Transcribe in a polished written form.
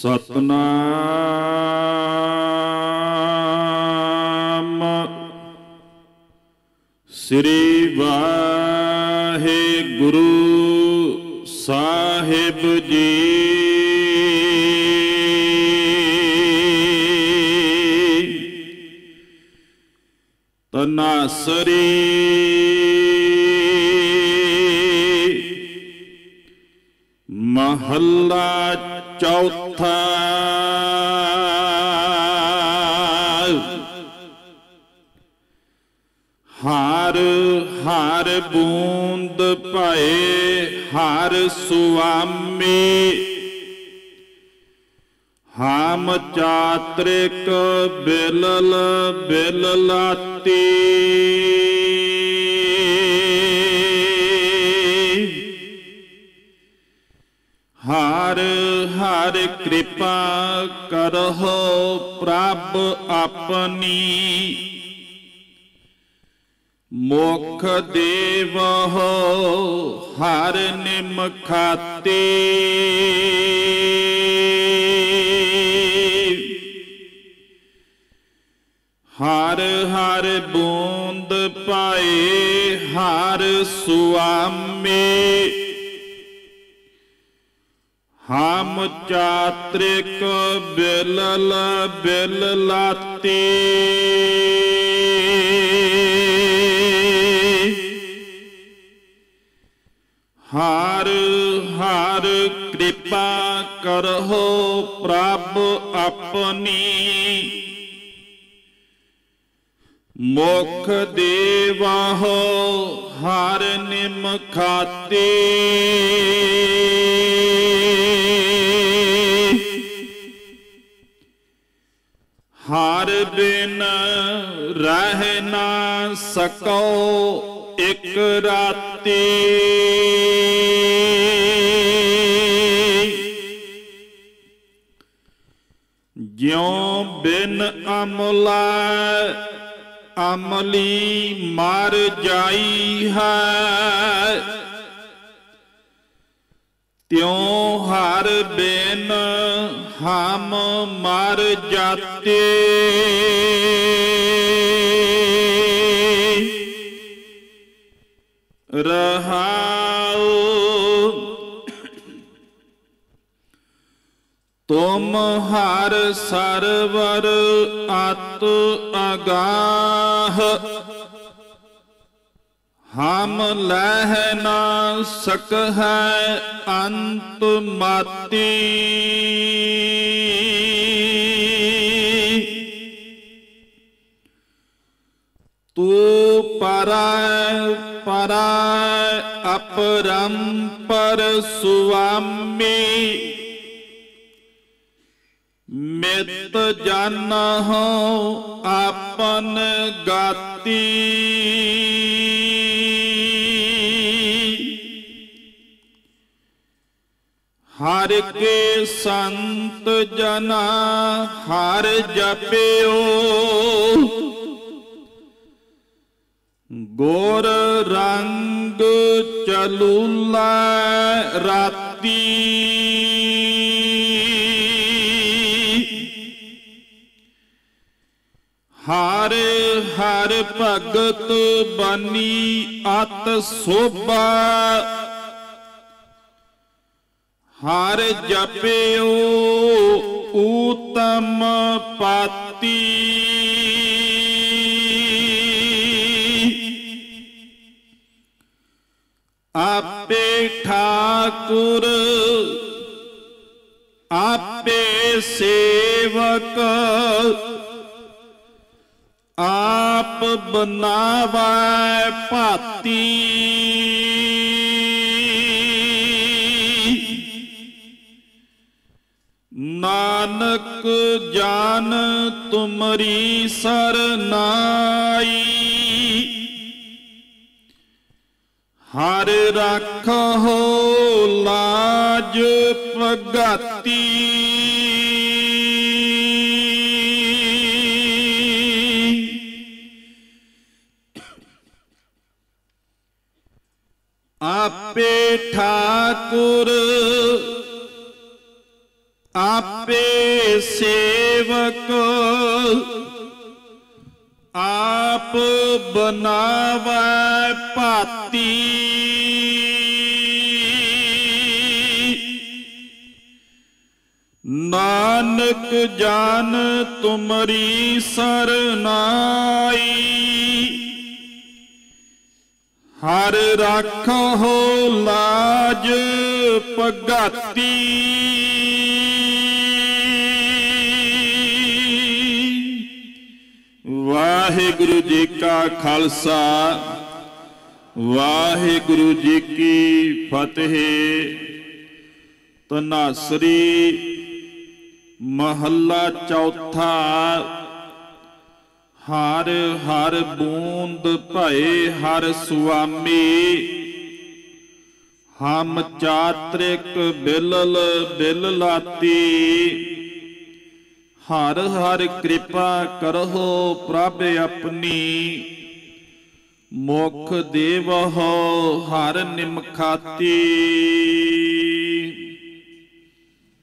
ਸਤਨਾਮ ਸ੍ਰੀ ਵਾਹਿਗੁਰੂ ਸਾਹਿਬ ਜੀ। ਤਨਾਸਰੀ ਮਹੱਲਾ ਚੌਥਾ। ਹਰ ਹਰ ਬੂੰਦ ਭਏ ਹਰ ਸੁਆਮੀ, ਹਾਮ ਚਾਤ੍ਰਿਕ ਬਿਲਲ ਬਿਲਲਾਤੀ। ਹਰ ਹਰ ਕਿਰਪਾ ਕਰਹੁ ਪ੍ਰਭ ਆਪਣੀ, ਮੁਖ ਦੇਵਹੁ ਹਰ ਨਿਮਖਾਤੇ। ਹਰ ਹਰ ਬੂੰਦ ਪਾਏ ਹਰ ਸੁਆਮੀ, ਹਾਮ ਚਾਤ੍ਰਿਕ ਬਿਲਲ ਬਿਲਲਾਤੀ। ਹਰ ਹਰ ਕਿਰਪਾ ਕਰਹੁ ਪ੍ਰਭ ਆਪਣੀ, ਮੁਖ ਦੇਵਹੁ ਹਰ ਨਿਮਖਾਤੇ। ਹਰ ਬਿਨ ਰਹਿ ਨਾ ਸਕੋ ਇਕ ਰਾਤੀ, ਜਿਉ ਬਿਨ ਅਮਲਾ ਅਮਲੀ ਮਰ ਜਾਈ ਹੈ, ਤਿਉ ਹਰ ਬਿਨ ਹਮ ਮਰ ਜਾਤੇ। ਰਹਾਉ ਤੁਮ ਹਰ ਸਰਵਰ ਅਤ ਅਗਾਹ, ਹਮ ਲਹਿ ਨਾ ਸਕਹਿ ਅੰਤ ਮਾਤੀ। ਤੂੰ ਪਰੈ ਪਰੈ ਅਪਰੰਪਰ ਸੁਆਮੀ, ਮਿਤ ਜਾਨਹੁ ਆਪਨ ਗਾਤੀ। ਹਰਿ ਕੇ ਸੰਤ ਜਨਾ ਹਰਿ ਜਪਿਓ, ਗੁਰ ਰੰਗ ਚਲੂਲਾ ਰਾਤੀ। ਹਰ ਹਰ ਭਗਤ ਬਨੀ ਅਤ ਸੋਭਾ, ਹਰ ਜਪਿਓ ਊਤਮ ਪਾਤੀ। ਆਪੇ ਠਾਕੁਰ ਆਪੇ ਸੇਵਕ, ਆਪ ਬਨਾਵੈ ਭਾਤੀ। ਨਾਨਕ ਜਾਨ ਤੁਮਰੀ ਸਰਨਾਈ, ਹਰ ਰਾਖਹੁ ਲਾਜ ਪ੍ਰਗਾਤੀ। ਆਪੇ ਠਾਕੁਰ आपे सेवक आप बनावै भाती। नानक जान तुमरी सरनाई। हर राखो लाज पगाती। वाहिगुरु जी का खालसा वाहिगुरु जी की फतेह। तनासरी महला चौथा। हर हर बूंद भये हर सुआमी। हम चात्रिक बिलल बिल लाती। हर हर कृपा करहो प्रभ अपनी। मुख देवहो हर निमखाती।